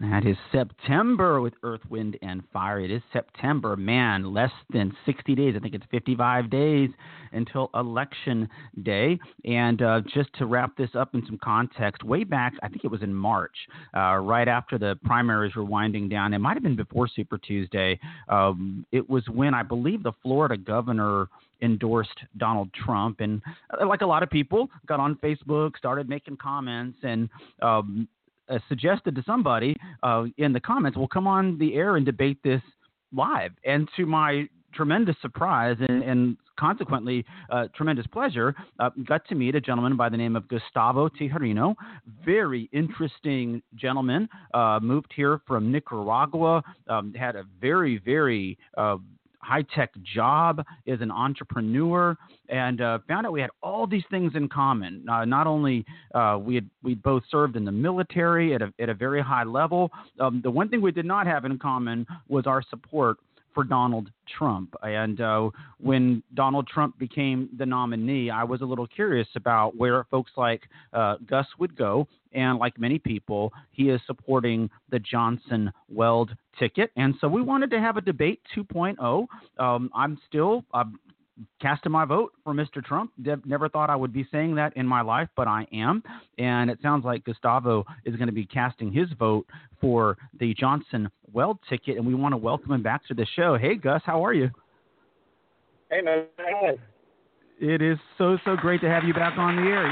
That is September with Earth, Wind, and Fire. It is September. Man, less than 60 days. I think it's 55 days until Election Day. And just to wrap this up in some context, way back, I think it was in March, right after the primaries were winding down. It might have been before Super Tuesday. It was when I believe the Florida governor endorsed Donald Trump. And like a lot of people, got on Facebook, started making comments, and suggested to somebody in the comments, well, come on the air and debate this live. And to my tremendous surprise and consequently tremendous pleasure, got to meet a gentleman by the name of Gustavo Tijerino. Very interesting gentleman, moved here from Nicaragua, had a very, very high-tech job, is an entrepreneur, and found out we had all these things in common. Not only we both served in the military at a very high level, the one thing we did not have in common was our support for Donald Trump. And when Donald Trump became the nominee, I was a little curious about where folks like Gus would go. And like many people, he is supporting the Johnson-Weld ticket. And so we wanted to have a debate 2.0. I'm still casting my vote for Mr. Trump. Never thought I would be saying that in my life, but I am. And it sounds like Gustavo is going to be casting his vote for the Johnson-Weld ticket. And we want to welcome him back to the show. Hey, Gus, how are you? Hey, man. It is so great to have you back on the air.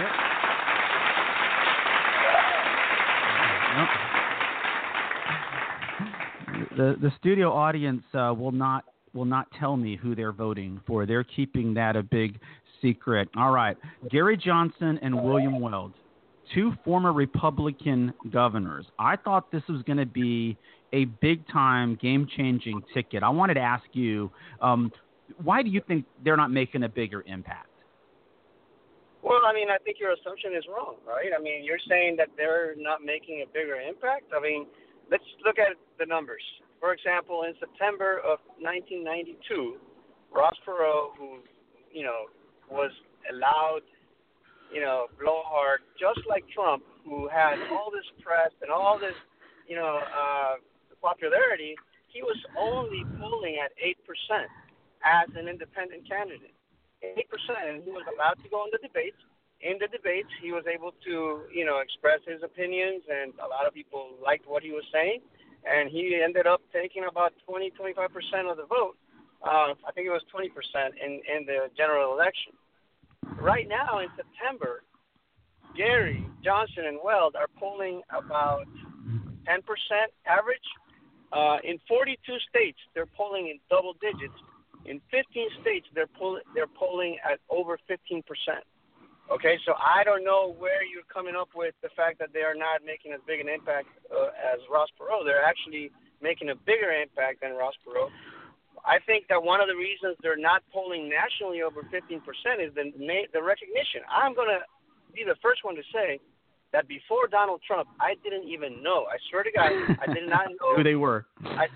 Yep. The studio audience will not tell me who they're voting for. They're keeping that a big secret. All right. Gary Johnson and William Weld, two former Republican governors. I thought this was going to be a big-time, game-changing ticket. I wanted to ask you, why do you think they're not making a bigger impact? Well, I mean, I think your assumption is wrong, right? I mean, you're saying that they're not making a bigger impact. I mean, let's look at the numbers. For example, in September of 1992, Ross Perot, who, was allowed, blowhard, just like Trump, who had all this press and all this, popularity, he was only polling at 8% as an independent candidate. 8%, and he was allowed to go in the debates. In the debates, he was able to, express his opinions, and a lot of people liked what he was saying. And he ended up taking about 25% of the vote. I think it was 20% in the general election. Right now, in September, Gary, Johnson, and Weld are polling about 10% average. In 42 states, they're polling in double digits. In 15 states, they're polling at over 15%. Okay, so I don't know where you're coming up with the fact that they are not making as big an impact as Ross Perot. They're actually making a bigger impact than Ross Perot. I think that one of the reasons they're not polling nationally over 15% is the recognition. I'm going to be the first one to say that before Donald Trump, I didn't even know. I swear to God, I did not know who they were.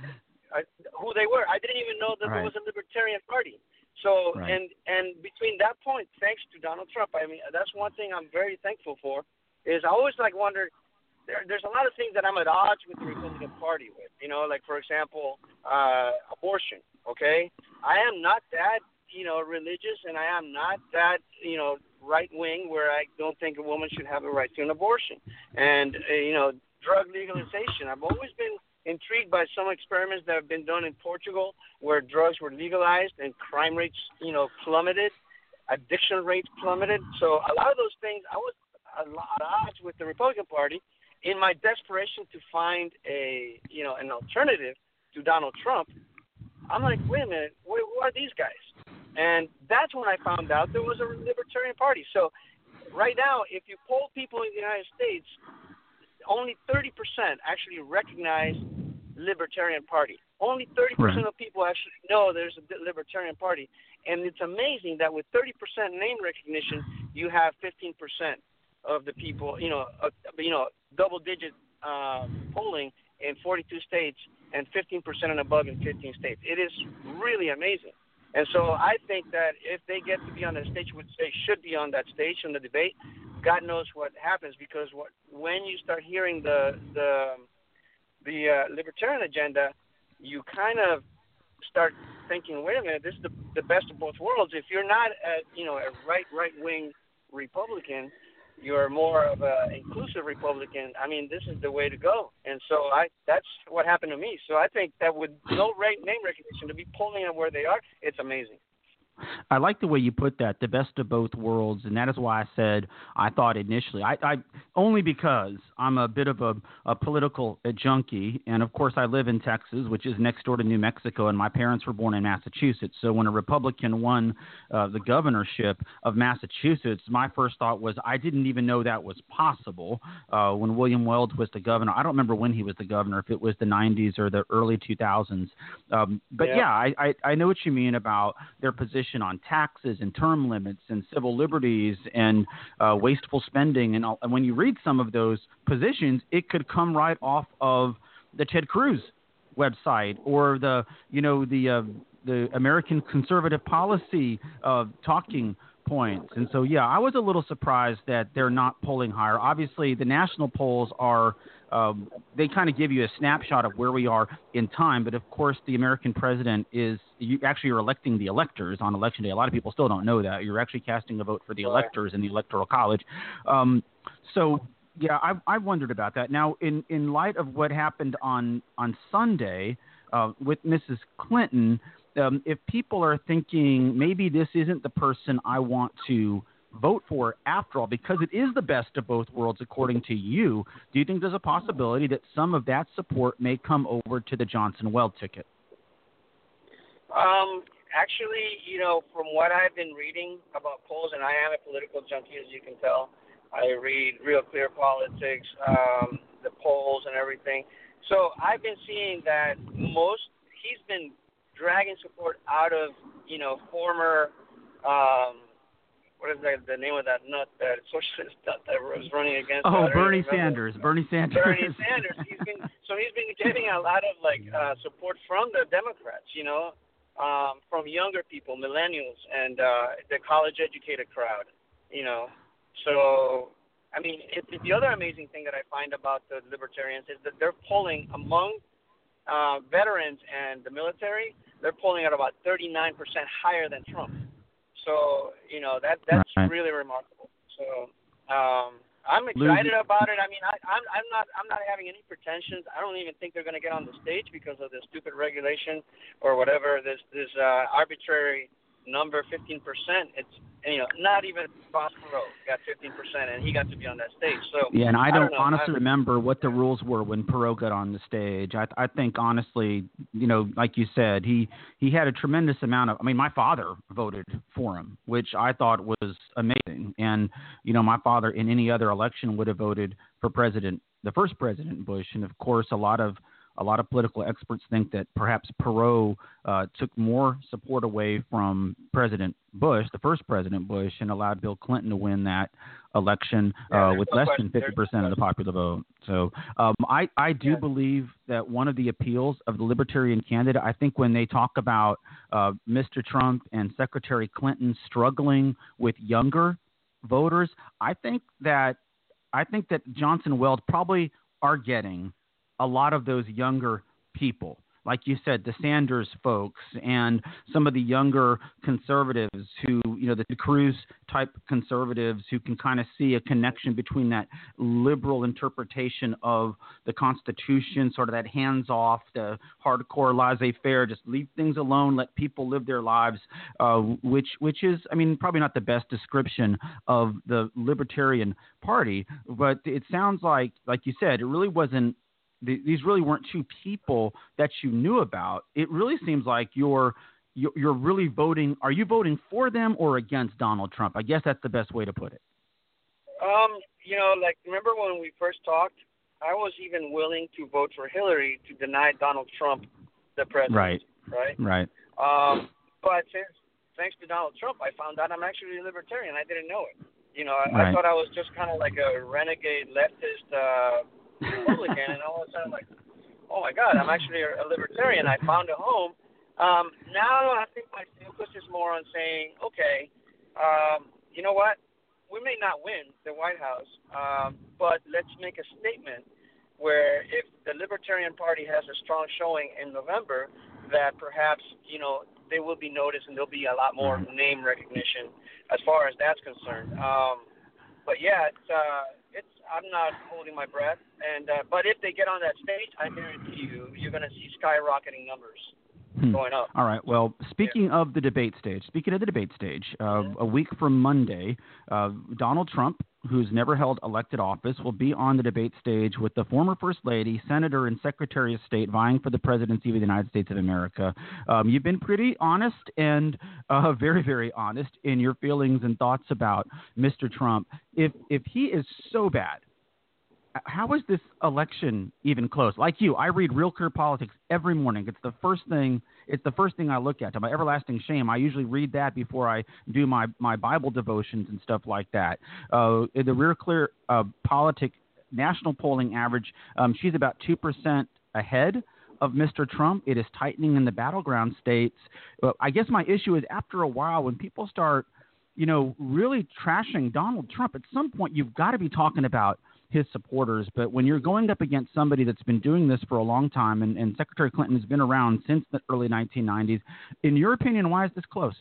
Who they were. I didn't even know that there was a Libertarian Party. So, and between that point, thanks to Donald Trump, I mean, that's one thing I'm very thankful for, is I always wondered, there's a lot of things that I'm at odds with the Republican Party with, like, for example, abortion, okay? I am not that, religious, and I am not that, right-wing where I don't think a woman should have a right to an abortion. And, drug legalization, I've always been intrigued by some experiments that have been done in Portugal where drugs were legalized and crime rates, plummeted, addiction rates plummeted. So a lot of those things, I was a lot of odds with the Republican Party. In my desperation to find an alternative to Donald Trump, I'm like, wait a minute, who are these guys? And that's when I found out there was a Libertarian Party. So right now, if you poll people in the United States, only 30% actually recognize Libertarian Party. Only 30% of people actually know there's a Libertarian Party. And it's amazing that with 30% name recognition, you have 15% of the people, double-digit polling in 42 states and 15% and above in 15 states. It is really amazing. And so I think that if they get to be on the stage, which they should be on that stage in the debate, God knows what happens, because when you start hearing the the libertarian agenda, you kind of start thinking, wait a minute, this is the best of both worlds. If you're not a right wing Republican, you're more of an inclusive Republican. I mean, this is the way to go. And so that's what happened to me. So I think that with no name recognition, to be polling them where they are, it's amazing. I like the way you put that, the best of both worlds, and that is why I said I thought initially, I only because I'm a bit of a political junkie, and of course I live in Texas, which is next door to New Mexico, and my parents were born in Massachusetts. So when a Republican won the governorship of Massachusetts, my first thought was I didn't even know that was possible when William Weld was the governor. I don't remember when he was the governor, if it was the 90s or the early 2000s. I know what you mean about their position on taxes and term limits and civil liberties and wasteful spending. And when you read some of those positions, it could come right off of the Ted Cruz website or the American Conservative Policy talking points. And so, yeah, I was a little surprised that they're not polling higher. Obviously, the national polls are they kind of give you a snapshot of where we are in time. But, of course, the American president you're electing the electors on Election Day. A lot of people still don't know that. You're actually casting a vote for the electors in the Electoral College. Yeah, I wondered about that. Now, in light of what happened on Sunday with Mrs. Clinton, if people are thinking maybe this isn't the person I want to vote for after all, because it is the best of both worlds, according to you, do you think there's a possibility that some of that support may come over to the Johnson-Weld ticket? Actually, from what I've been reading about polls, and I am a political junkie, as you can tell, I read Real Clear Politics, the polls and everything. So I've been seeing that he's been dragging support out of, former, what is the name of that nut, that socialist nut that was running against? Bernie Sanders. Bernie Sanders. He's been getting a lot of support from the Democrats, from younger people, millennials, and the college-educated crowd, So, I mean, the other amazing thing that I find about the libertarians is that they're polling among veterans and the military. They're polling at about 39% higher than Trump. So, that's really remarkable. So, I'm excited about it. I mean, I'm not having any pretensions. I don't even think they're going to get on the stage because of this stupid regulation or whatever. This arbitrary number, 15%. It's not even Ross Perot got 15%, and he got to be on that stage. So yeah, and I don't honestly remember what the rules were when Perot got on the stage. I think honestly, like you said, he had a tremendous amount of. I mean, my father voted for him, which I thought was amazing. And my father in any other election would have voted for the first President Bush, and of course, a lot of political experts think that perhaps Perot took more support away from President Bush, the first President Bush, and allowed Bill Clinton to win that election with less than 50% of the popular vote. So I do believe that one of the appeals of the Libertarian candidate, I think when they talk about Mr. Trump and Secretary Clinton struggling with younger voters, I think that Johnson-Weld probably are getting a lot of those younger people, like you said, the Sanders folks and some of the younger conservatives who, the Cruz type conservatives who can kind of see a connection between that liberal interpretation of the Constitution, sort of that hands off, the hardcore laissez-faire, just leave things alone, let people live their lives, which is, I mean, probably not the best description of the Libertarian Party, but it sounds like you said, it really wasn't. These really weren't two people that you knew about. It really seems like you're really voting. Are you voting for them or against Donald Trump? I guess that's the best way to put it. Remember when we first talked, I was even willing to vote for Hillary to deny Donald Trump the presidency. Right. But thanks to Donald Trump, I found out I'm actually a libertarian. I didn't know it. I thought I was just kind of like a renegade leftist Republican, and all of a sudden, oh my God, I'm actually a libertarian. I found a home. Now I think my focus is more on saying, okay, you know what? We may not win the White House, but let's make a statement where if the Libertarian Party has a strong showing in November, that perhaps, they will be noticed and there'll be a lot more name recognition as far as that's concerned. But yeah, I'm not holding my breath. But if they get on that stage, I guarantee you're going to see skyrocketing numbers going up. All right. Well, speaking of the debate stage, a week from Monday, Donald Trump, who's never held elected office, will be on the debate stage with the former First Lady, Senator, and Secretary of State vying for the presidency of the United States of America. You've been pretty honest and very, very honest in your feelings and thoughts about Mr. Trump. If he is so bad, how is this election even close? Like you, I read Real Clear Politics every morning. It's the first thing I look at. To my everlasting shame, I usually read that before I do my Bible devotions and stuff like that. The Real Clear Politics national polling average, she's about 2% ahead of Mr. Trump. It is tightening in the battleground states. I guess my issue is after a while, when people start, really trashing Donald Trump, at some point you've got to be talking about his supporters. But when you're going up against somebody that's been doing this for a long time, and Secretary Clinton has been around since the early 1990s, in your opinion, why is this close?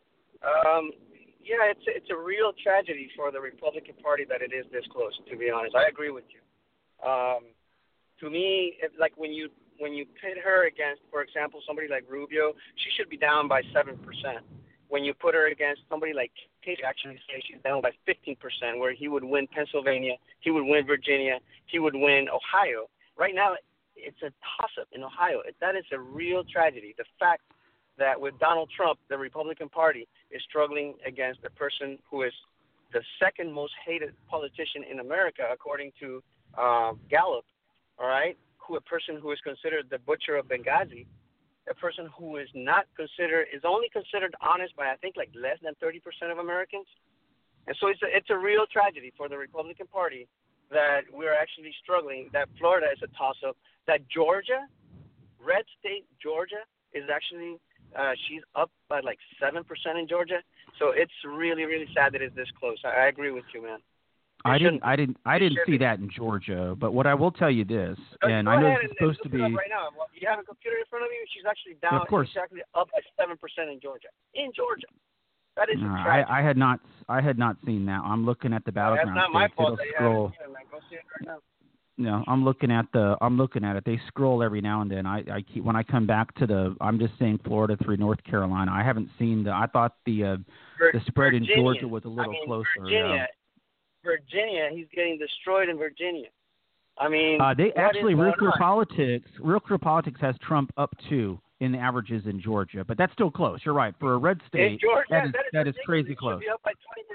Yeah, it's a real tragedy for the Republican Party that it is this close, to be honest. I agree with you. To me, like when you pit her against, for example, somebody like Rubio, she should be down by 7%. When you put her against somebody like Casey, actually say she's down by 15%, where he would win Pennsylvania, he would win Virginia, he would win Ohio. Right now, it's a toss-up in Ohio. That is a real tragedy. The fact that with Donald Trump, the Republican Party is struggling against a person who is the second most hated politician in America, according to Gallup, all right, a person who is considered the butcher of Benghazi, a person who is only considered honest by, I think, like less than 30% of Americans. And so it's a real tragedy for the Republican Party that we're actually struggling, that Florida is a toss-up, that Georgia, red state Georgia, is actually, she's up by like 7% in Georgia. So it's really, really sad that it's this close. I agree with you, man. I didn't see that in Georgia, but what I will tell you this, and I know it's supposed to be right now. You have a computer in front of you. She's actually down. Of course. She's actually up by 7% in Georgia. In Georgia, that is. I had not seen that. I'm looking at the battleground. That's not my fault. Scroll. Go see it right now. No, I'm looking at it. They scroll every now and then. I keep when I come back to I'm just saying Florida through North Carolina. I haven't seen I thought the spread in Georgia was a little closer. Virginia, he's getting destroyed in Virginia. I mean, they actually Real Clear Politics has Trump up 2 in the averages in Georgia, but that's still close. You're right. For a red state, in Georgia, that is crazy close. Should be up by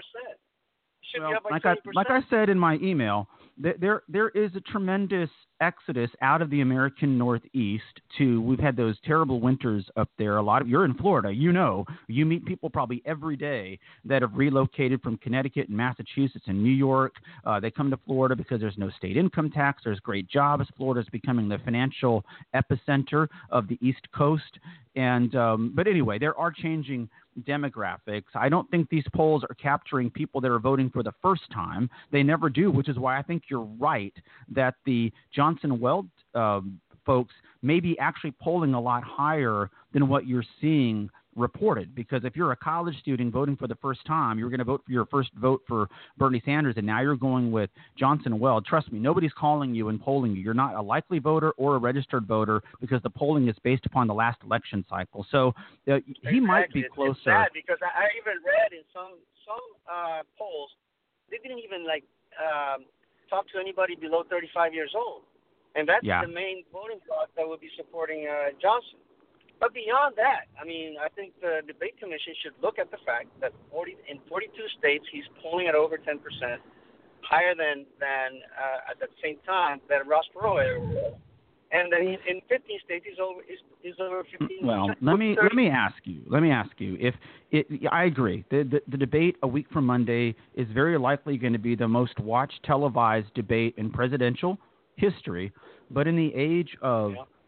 20%. Like I said in my email, there is a tremendous exodus out of the American Northeast we've had those terrible winters up there. You're in Florida, you meet people probably every day that have relocated from Connecticut and Massachusetts and New York. They come to Florida because there's no state income tax. There's great jobs. Florida is becoming the financial epicenter of the East Coast. And but anyway, there are changing demographics. I don't think these polls are capturing people that are voting for the first time. They never do, which is why I think you're right that the Johnson Weld folks may be actually polling a lot higher than what you're seeing reported. Because if you're a college student voting for the first time, you're going to vote for your first vote for Bernie Sanders, and now you're going with Johnson Weld. Trust me, nobody's calling you and polling you. You're not a likely voter or a registered voter because the polling is based upon the last election cycle. So he might be closer. It's sad because I even read in some polls, they didn't even talk to anybody below 35 years old. And that's the main voting bloc that would be supporting Johnson. But beyond that, I mean, I think the debate commission should look at the fact that in 42 states he's polling at over 10%, higher than at the same time that Ross Perot is. And then in 15 states he's over 15%. Well, let me ask you. I agree. The debate a week from Monday is very likely going to be the most watched televised debate in presidential history. But in the age of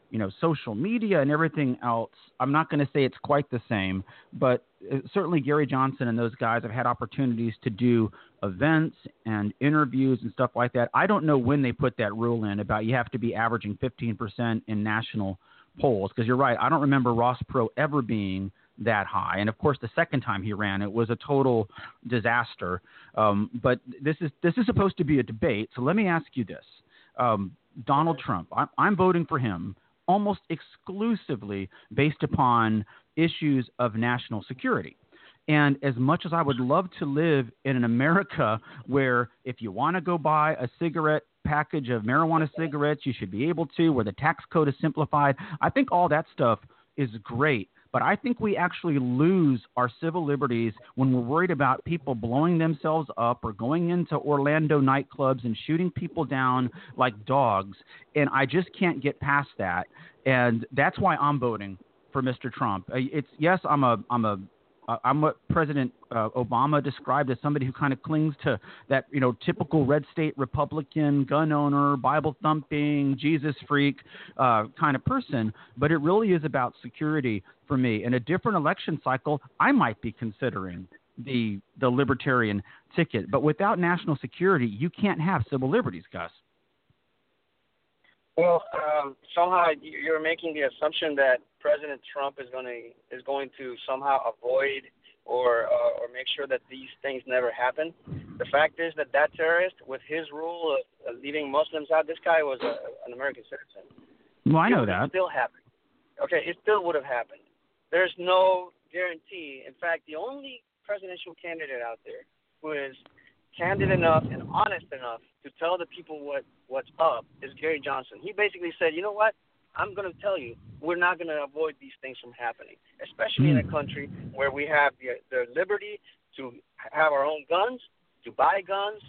social media and everything else, I'm not going to say it's quite the same, but certainly Gary Johnson and those guys have had opportunities to do events and interviews and stuff like that. I don't know when they put that rule in about you have to be averaging 15% in national polls, because you're right. I don't remember Ross Perot ever being that high. And of course, the second time he ran, it was a total disaster. But this is supposed to be a debate. So let me ask you this. Donald Trump, I'm voting for him almost exclusively based upon issues of national security. And as much as I would love to live in an America where if you want to go buy a cigarette package of marijuana cigarettes, you should be able to, where the tax code is simplified, I think all that stuff is great. But I think we actually lose our civil liberties when we're worried about people blowing themselves up or going into Orlando nightclubs and shooting people down like dogs. And I just can't get past that. And that's why I'm voting for Mr. Trump. I'm what President Obama described as somebody who kind of clings to that, typical red state Republican, gun owner, Bible thumping, Jesus freak kind of person. But it really is about security for me. In a different election cycle, I might be considering the libertarian ticket. But without national security, you can't have civil liberties, Gus. Well, somehow you're making the assumption that President Trump is going to somehow avoid or make sure that these things never happen. The fact is that terrorist, with his rule of leaving Muslims out, this guy was an American citizen. Well, I know that. It still happened. Okay, it still would have happened. There's no guarantee. In fact, the only presidential candidate out there who is candid enough and honest enough to tell the people what's up is Gary Johnson. He basically said, you know what? I'm going to tell you, we're not going to avoid these things from happening, especially in a country where we have the liberty to have our own guns, to buy guns.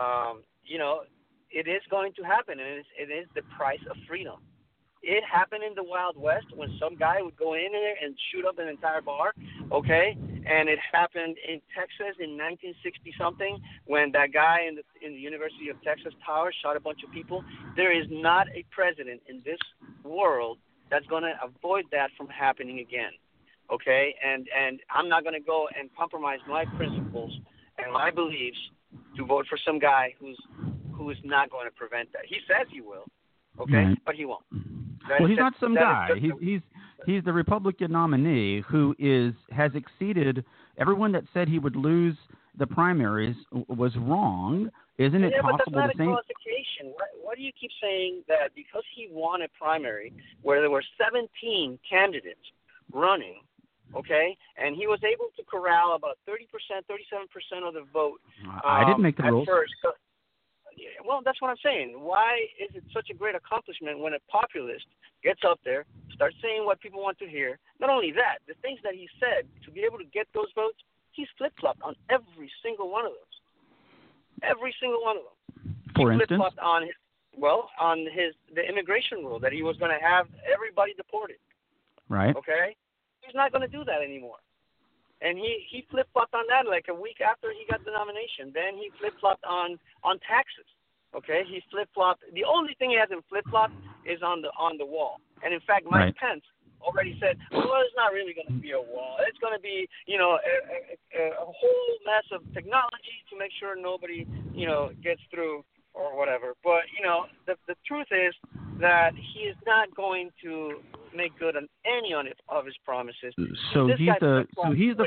It is going to happen, and it is the price of freedom. It happened in the Wild West when some guy would go in there and shoot up an entire bar, okay? And it happened in Texas in 1960-something when that guy in the University of Texas Tower shot a bunch of people. There is not a president in this world that's going to avoid that from happening again, okay? And I'm not going to go and compromise my principles and my beliefs to vote for some guy who is not going to prevent that. He says he will, okay, right. But he won't. He's not some guy. He's the Republican nominee who has exceeded everyone that said he would lose the primaries was wrong. Isn't it possible but that's not to say? A qualification. Why do you keep saying that because he won a primary where there were 17 candidates running, okay, and he was able to corral about 30%, 37% of the vote? I didn't make the rules. First. Well, that's what I'm saying. Why is it such a great accomplishment when a populist gets up there, starts saying what people want to hear? Not only that, the things that he said to be able to get those votes, he's flip-flopped on every single one of those. Every single one of them. For instance? He flip-flopped on the immigration rule that he was going to have everybody deported. Right. Okay? He's not going to do that anymore. And he flip-flopped on that like a week after he got the nomination. Then he flip-flopped on taxes. Okay? He flip-flopped. The only thing he hasn't flip-flopped is on the wall. And, in fact, Mike Pence already said, well, it's not really going to be a wall. It's going to be, a whole mess of technology to make sure nobody, gets through or whatever. But, the truth is that he is not going to make good on any of his promises. So he's the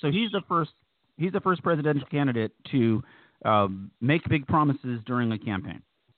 first presidential candidate to make big promises during a campaign.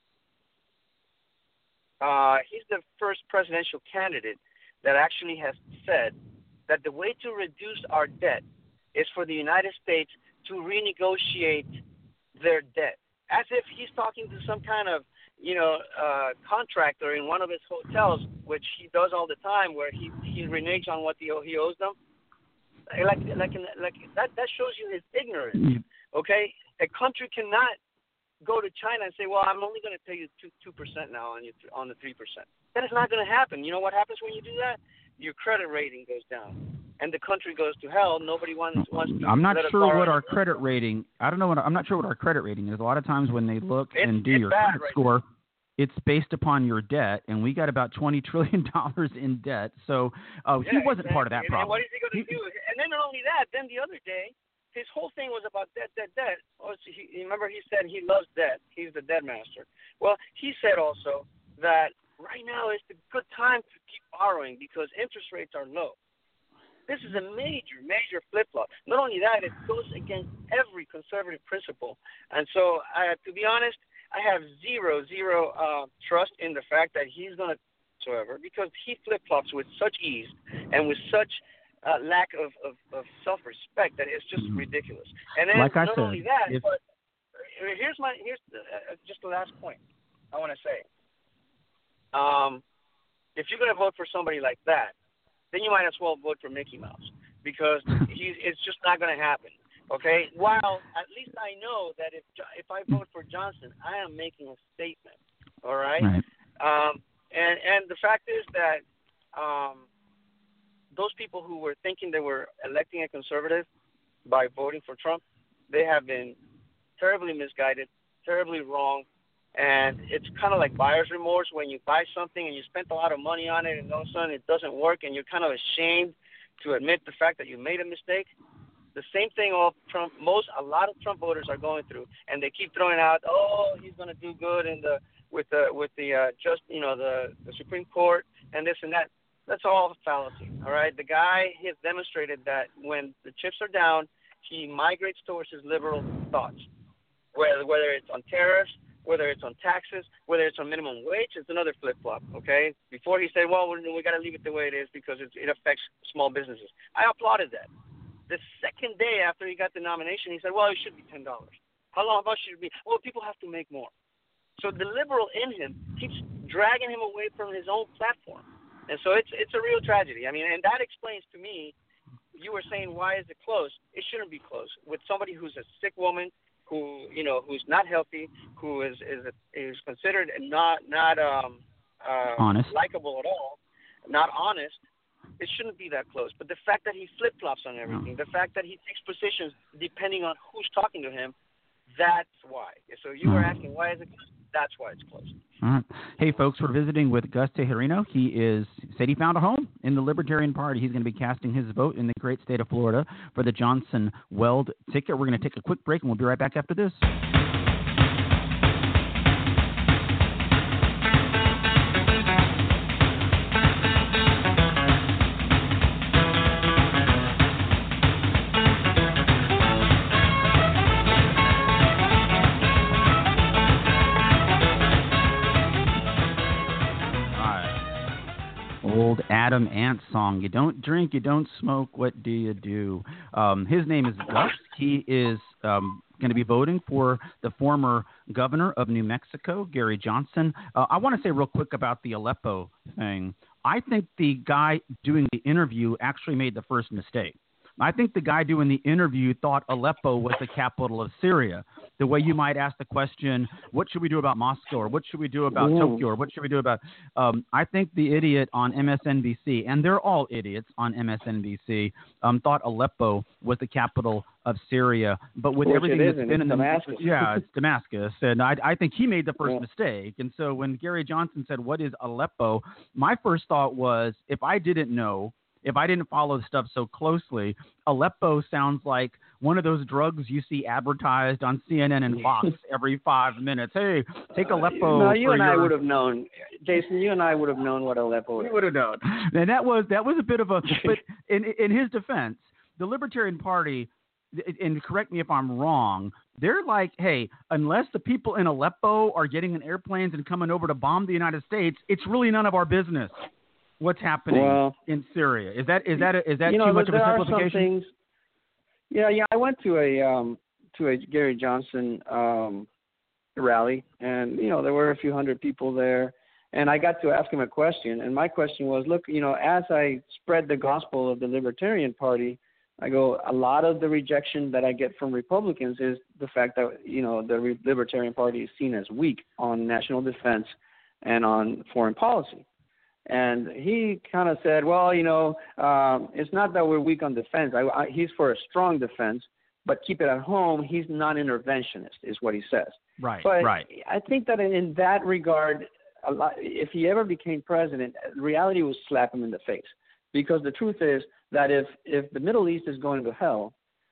He's the first presidential candidate that actually has said that the way to reduce our debt is for the United States to renegotiate their debt, as if he's talking to some kind of contractor in one of his hotels, which he does all the time, where he reneges on what he owes them. Like that shows you his ignorance. Okay, a country cannot go to China and say, "Well, I'm only going to pay you 2% now on the 3%." That is not going to happen. You know what happens when you do that? Your credit rating goes down, and the country goes to hell. Nobody wants to. I'm not sure what our credit rating. I'm not sure what our credit rating is. A lot of times when they look and do your credit score, it's based upon your debt, and we got about $20 trillion in debt. So he wasn't part of that problem. And what is he going to do? And then not only that, then the other day, his whole thing was about debt. Oh, remember he said he loves debt. He's the debt master. Well, he said also that right now is the good time to keep borrowing because interest rates are low. This is a major flip-flop. Not only that, it goes against every conservative principle. And so, to be honest, I have zero trust in the fact that he's going to whatsoever because he flip-flops with such ease and with such lack of self-respect that it's just ridiculous. And then like I not said, only that, but here's just the last point I want to say. If you're going to vote for somebody like that, then you might as well vote for Mickey Mouse because it's just not going to happen. Okay? While at least I know that if I vote for Johnson, I am making a statement. All right? And the fact is that those people who were thinking they were electing a conservative by voting for Trump, they have been terribly misguided, terribly wrong, and it's kind of like buyer's remorse when you buy something and you spent a lot of money on it and all of a sudden it doesn't work and you're kind of ashamed to admit the fact that you made a mistake. The same thing a lot of Trump voters are going through, and they keep throwing out, oh, he's going to do good with the Supreme Court and this and that. That's all fallacy, all right? The guy has demonstrated that when the chips are down, he migrates towards his liberal thoughts, whether it's on tariffs, whether it's on taxes, whether it's on minimum wage. It's another flip-flop, okay? Before he said, well, we got to leave it the way it is because it affects small businesses. I applauded that. The second day after he got the nomination, he said, well, it should be $10. How much should it be? Well, people have to make more. So the liberal in him keeps dragging him away from his own platform. And so it's a real tragedy. I mean, and that explains to me, you were saying, why is it close? It shouldn't be close. With somebody who's a sick woman, who's not healthy, who is considered not honest, likable at all, not honest, it shouldn't be that close. But the fact that he flip-flops on everything, the fact that he takes positions depending on who's talking to him, that's why. So you were asking, why is it close? That's why it's close. All right. Hey, folks, we're visiting with Gus Tejerino. He said he found a home in the Libertarian Party. He's going to be casting his vote in the great state of Florida for the Johnson Weld ticket. We're going to take a quick break, and we'll be right back after this. Old Adam Ant song. You don't drink, you don't smoke, what do you do? His name is Gus. He is going to be voting for the former governor of New Mexico, Gary Johnson. I want to say real quick about the Aleppo thing. I think the guy doing the interview actually made the first mistake. I think the guy doing the interview thought Aleppo was the capital of Syria. The way you might ask the question, what should we do about Moscow, or what should we do about Tokyo, or what should we do about I think the idiot on MSNBC, and they're all idiots on MSNBC, thought Aleppo was the capital of Syria. But with everything that's been in Damascus. It's Damascus. And I think he made the first mistake. And so when Gary Johnson said, what is Aleppo, my first thought was, if I didn't know, if I didn't follow the stuff so closely, Aleppo sounds like one of those drugs you see advertised on CNN and Fox every 5 minutes. Hey, take Aleppo. No, you and I would have known, Jason. You and I would have known what Aleppo is. We would have known. And that was a bit of a. But in his defense, the Libertarian Party, and correct me if I'm wrong, they're like, hey, unless the people in Aleppo are getting in airplanes and coming over to bomb the United States, it's really none of our business what's happening in Syria. Is that too much of a simplification? I went to a Gary Johnson rally, and there were a few hundred people there, and I got to ask him a question, and my question was, look, as I spread the gospel of the Libertarian Party, I go, a lot of the rejection that I get from Republicans is the fact that the Libertarian Party is seen as weak on national defense and on foreign policy. And he kind of said, well, it's not that we're weak on defense. He's for a strong defense, but keep it at home. He's non-interventionist, is what he says. Right. But right. I think that in that regard, if he ever became president, reality would slap him in the face. Because the truth is that if the Middle East is going to hell,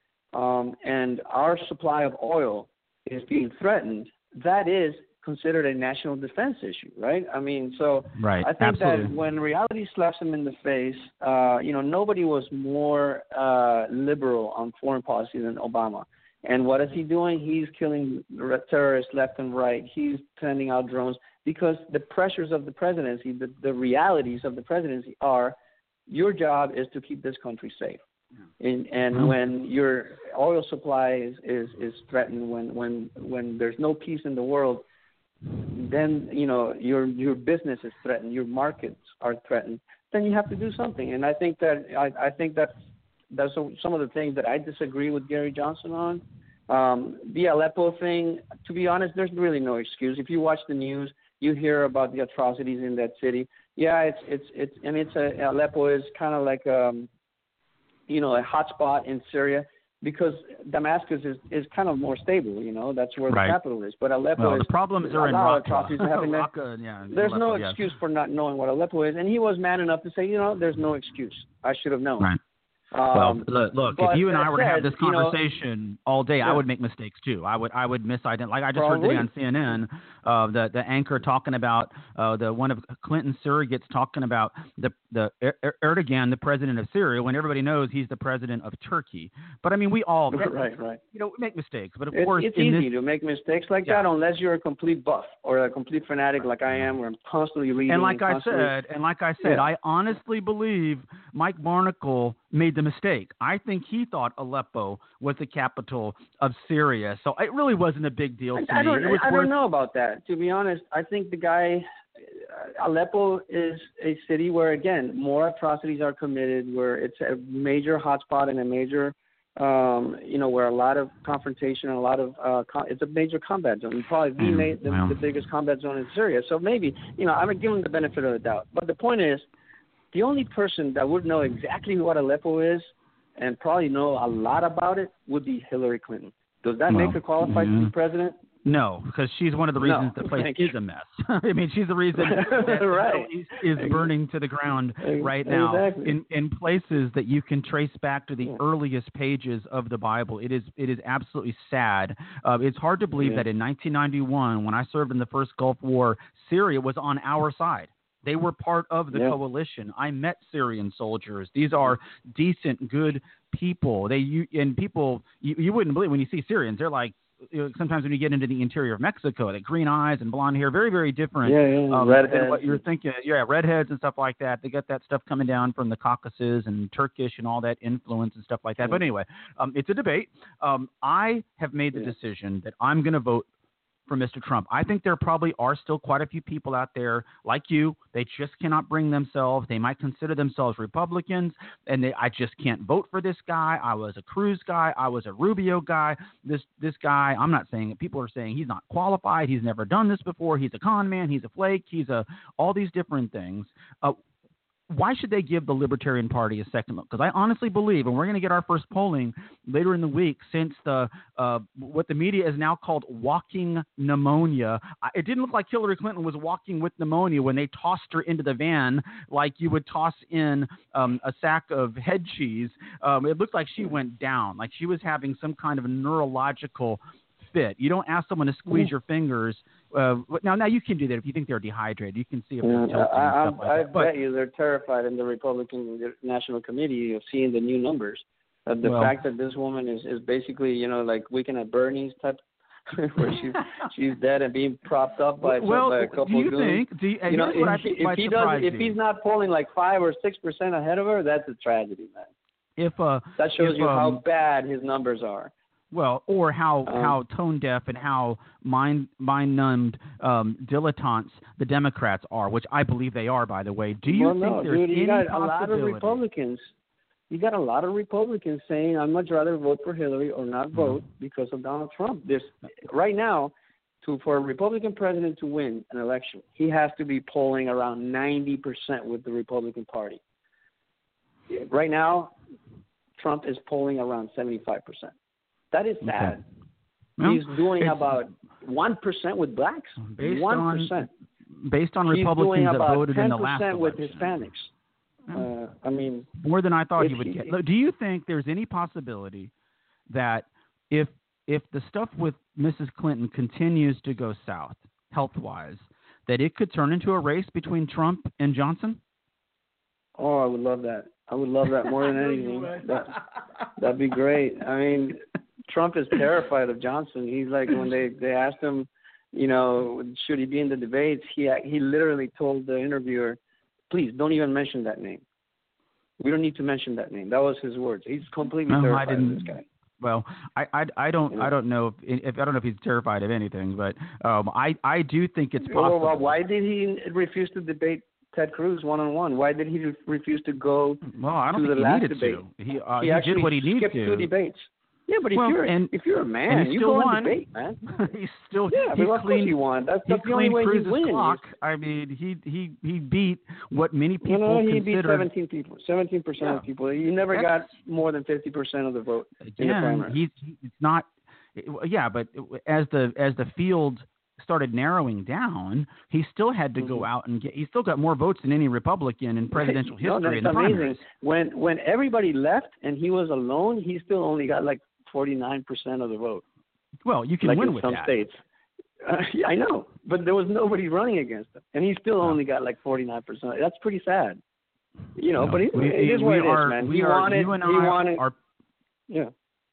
and our supply of oil is being threatened, that is considered a national defense issue, right? I mean, so right. I think Absolutely. that when reality slaps him in the face, nobody was more liberal on foreign policy than Obama. And what is he doing? He's killing terrorists left and right. He's sending out drones because the pressures of the presidency, the realities of the presidency are your job is to keep this country safe. And when your oil supply is threatened, when there's no peace in the world, then your business is threatened, your markets are threatened. Then you have to do something. And I think that's some of the things that I disagree with Gary Johnson on. The Aleppo thing, to be honest, there's really no excuse. If you watch the news, you hear about the atrocities in that city. Yeah, Aleppo is kind of like a hot spot in Syria because Damascus is kind of more stable. That's where the capital is. But Aleppo the problems are in Raqqa. There's no excuse for not knowing what Aleppo is. And he was man enough to say, there's no excuse. I should have known. Right. Look, if you and I were to have this conversation all day, I would make mistakes too. I would misidentify. Like I just heard today on CNN, the anchor talking about one of Clinton's surrogates talking about the Erdogan, the president of Syria, when everybody knows he's the president of Turkey. But I mean, we all we make mistakes. But of course, it's easy to make mistakes like that unless you're a complete buff or a complete fanatic like I am, where I'm constantly reading. And like I said, I honestly believe Mike Barnicle made the mistake. I think he thought Aleppo was the capital of Syria, so it really wasn't a big deal to me. I don't know about that. To be honest, I think the guy Aleppo is a city where, again, more atrocities are committed, where it's a major hotspot and a major, where a lot of confrontation and a lot of it's a major combat zone. Probably the biggest combat zone in Syria. So maybe, I'm giving the benefit of the doubt. But the point is, the only person that would know exactly what Aleppo is and probably know a lot about it would be Hillary Clinton. Does that make her qualified to be president? No, because she's one of the reasons the place is a mess. I mean, she's the reason that is burning to the ground right now. Exactly. In places that you can trace back to the earliest pages of the Bible. It is absolutely sad. It's hard to believe that in 1991, when I served in the first Gulf War, Syria was on our side. They were part of the coalition. I met Syrian soldiers. These are decent, good people. You wouldn't believe when you see Syrians. They're like, sometimes when you get into the interior of Mexico, they green eyes and blonde hair, very, very different than what you're thinking. Yeah, redheads and stuff like that. They got that stuff coming down from the Caucasus and Turkish and all that influence and stuff like that. But anyway, it's a debate. I have made the decision that I'm going to vote for Mr. Trump. I think there probably are still quite a few people out there like you. They just cannot bring themselves. They might consider themselves Republicans, and I just can't vote for this guy. I was a Cruz guy. I was a Rubio guy. This guy, I'm not saying it. People are saying he's not qualified. He's never done this before. He's a con man. He's a flake. He's all these different things. Why should they give the Libertarian Party a second look? Because I honestly believe, and we're going to get our first polling later in the week, since what the media is now called walking pneumonia. It didn't look like Hillary Clinton was walking with pneumonia when they tossed her into the van like you would toss in a sack of head cheese. It looked like she went down, like she was having some kind of neurological fit. You don't ask someone to squeeze your fingers. Now you can do that if you think they're dehydrated. You can see if they're tilting and stuff like that. I bet you they're terrified in the Republican National Committee of seeing the new numbers. The fact that this woman is basically, like Weekend at Bernie's type, where she's dead and being propped up by a couple of goons. If he's not polling like 5 or 6% ahead of her, that's a tragedy, man. That shows you how bad his numbers are. Well, or how tone deaf and how mind-numbed dilettantes the Democrats are, which I believe they are, by the way. Do you think there's any possibility? A lot of Republicans. You got a lot of Republicans saying, "I'd much rather vote for Hillary or not vote because of Donald Trump." Right now, for a Republican president to win an election, he has to be polling around 90% with the Republican Party. Right now, Trump is polling around 75%. That is sad. Okay. Well, he's doing about 1% with blacks. 1%. Based on He's Republicans that voted in the last election. 10% with Hispanics. I mean, more than I thought he would get. Look, do you think there's any possibility that if the stuff with Mrs. Clinton continues to go south, health-wise, that it could turn into a race between Trump and Johnson? Oh, I would love that. I would love that more than anything. That'd be great. I mean, Trump is terrified of Johnson. He's like, when they asked him, you know, should he be in the debates, he literally told the interviewer, please don't even mention that name. We don't need to mention that name. That was his words. He's completely terrified of this guy. Well, I don't know if I don't know if he's terrified of anything, but I do think it's possible. Well, why did he refuse to debate Ted Cruz one-on-one? Why did he refuse to go I don't to think the he last needed debate? to. He actually did what he needed skipped to. 2 debates. Yeah, but if you're a man, you go on debate, man. He's still he cleaned. He won. That's the only way he wins. Clock. I mean, he beat what many people he consider. Beat 17% of people. He never got more than 50% of the vote in the primary. It's not. But as the field started narrowing down, he still had to go out and he still got more votes than any Republican in presidential history. That's amazing. When everybody left and he was alone, he still only got like 49% of the vote. Well, you can win with some that. States. I know, but there was nobody running against him, and he still only got like 49%. That's pretty sad, you know. But it is what it is, man. He wanted. Yeah.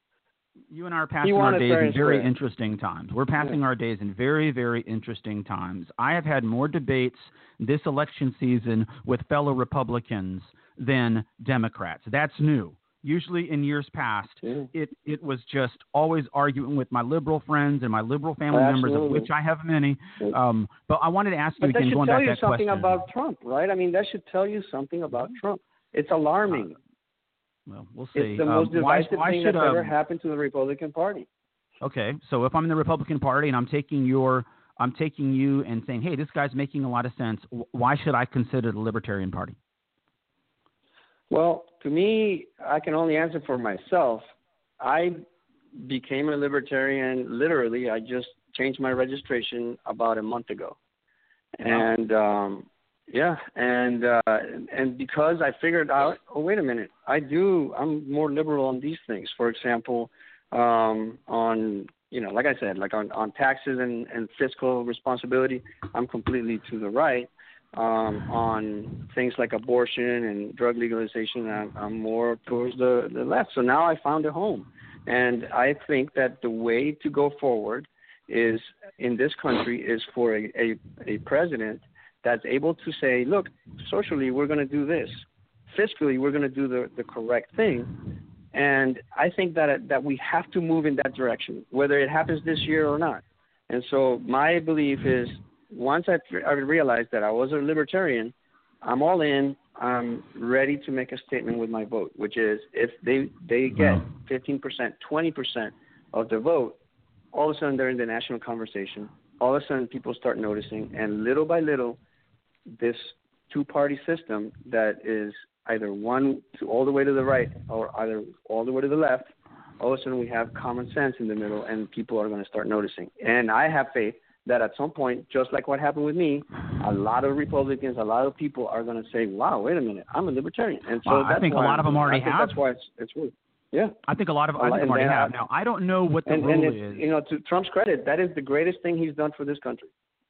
You and I are passing our days in very interesting times. We're passing our days in very, very interesting times. I have had more debates this election season with fellow Republicans than Democrats. That's new. Usually in years past, it was just always arguing with my liberal friends and my liberal family members, of which I have many. But I wanted to ask you again, going back to that question. That should tell you something about Trump, right? I mean, that should tell you something about Trump. It's alarming. Well, we'll see. It's the most divisive thing that's ever happened to the Republican Party. Okay, so if I'm in the Republican Party and I'm taking you and saying, hey, this guy's making a lot of sense, why should I consider the Libertarian Party? Well, to me, I can only answer for myself. I became a Libertarian, literally. I just changed my registration about a month ago. And and because I figured out, wait a minute, I'm more liberal on these things. For example, on, like I said, like on taxes and fiscal responsibility, I'm completely to the right. On things like abortion and drug legalization, I'm more towards the left. So now I found a home. And I think that the way to go forward is, in this country, is for a president that's able to say, look, socially, we're going to do this. Fiscally, we're going to do the correct thing. And I think that we have to move in that direction, whether it happens this year or not. And so my belief is, once I realized that I was a Libertarian, I'm all in. I'm ready to make a statement with my vote, which is if they get 15%, 20% of the vote, all of a sudden they're in the national conversation. All of a sudden people start noticing, and little by little, this two-party system that is either one all the way to the right or either all the way to the left, all of a sudden we have common sense in the middle, and people are going to start noticing. And I have faith that at some point, just like what happened with me, a lot of Republicans, a lot of people are going to say, wow, wait a minute, I'm a Libertarian. And so I think a lot of them already have. That's why it's weird. Yeah. I think them already have. Now, I don't know what the rule is. You know, to Trump's credit, that is the greatest thing he's done for this country.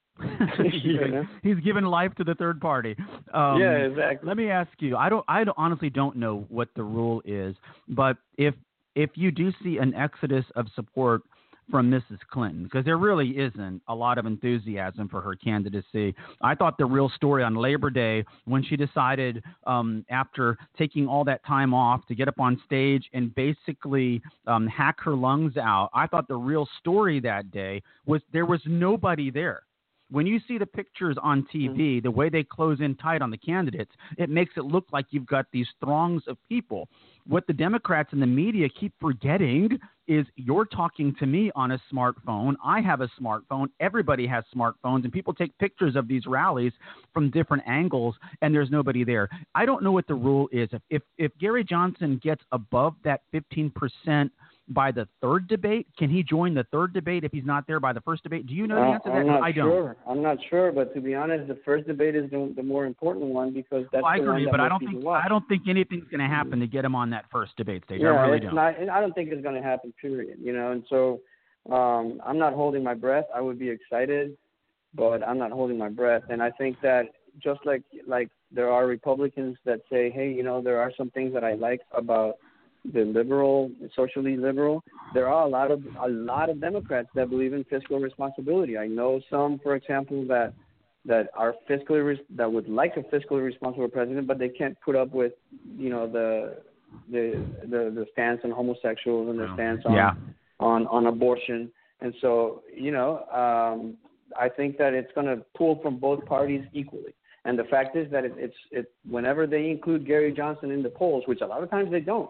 He's given life to the third party. Yeah, exactly. Let me ask you, I honestly don't know what the rule is, but if you do see an exodus of support from Mrs. Clinton, because there really isn't a lot of enthusiasm for her candidacy. I thought the real story on Labor Day, when she decided after taking all that time off to get up on stage and basically hack her lungs out, I thought the real story that day was there was nobody there. When you see the pictures on TV, the way they close in tight on the candidates, it makes it look like you've got these throngs of people. What the Democrats and the media keep forgetting is you're talking to me on a smartphone. I have a smartphone. Everybody has smartphones, and people take pictures of these rallies from different angles, and there's nobody there. I don't know what the rule is. If Gary Johnson gets above that 15% by the third debate? Can he join the third debate if he's not there by the first debate? Do you know the answer to that? I don't. I'm not sure, but to be honest, the first debate is the more important one because that's I the agree, one but that I don't think anything's going to happen to get him on that first debate stage. Yeah, I really don't. I don't think it's going to happen. Period. And so I'm not holding my breath. I would be excited, but I'm not holding my breath. And I think that just like there are Republicans that say, hey, there are some things that I like about the socially liberal. There are a lot of Democrats that believe in fiscal responsibility. I know some, for example, that are that would like a fiscally responsible president, but they can't put up with, the stance on homosexuals and the stance on abortion. And so, I think that it's going to pull from both parties equally. And the fact is that it's whenever they include Gary Johnson in the polls, which a lot of times they don't,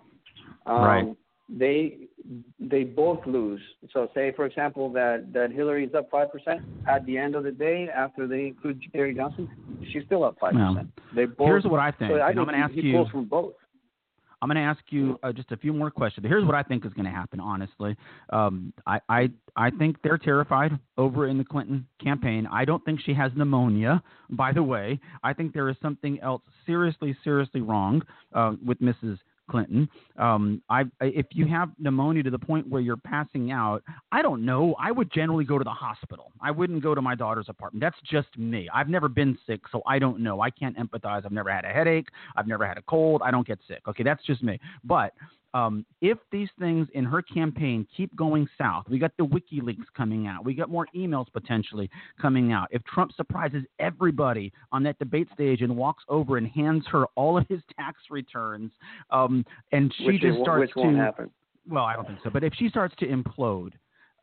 they both lose. So say, for example, that Hillary is up 5%. At the end of the day, after they include Gary Johnson, she's still up 5%. Well, they both. Here's what I think. So I'm going to ask you. Pulls from both. I'm going to ask you just a few more questions. Here's what I think is going to happen, honestly. I think they're terrified over in the Clinton campaign. I don't think she has pneumonia, by the way. I think there is something else seriously wrong with Mrs. Clinton. If you have pneumonia to the point where you're passing out, I don't know. I would generally go to the hospital. I wouldn't go to my daughter's apartment. That's just me. I've never been sick, so I don't know. I can't empathize. I've never had a headache. I've never had a cold. I don't get sick. Okay, that's just me. But if these things in her campaign keep going south, we got the WikiLeaks coming out. We got more emails potentially coming out. If Trump surprises everybody on that debate stage and walks over and hands her all of his tax returns, and she which won't happen. Well, I don't think so. But if she starts to implode,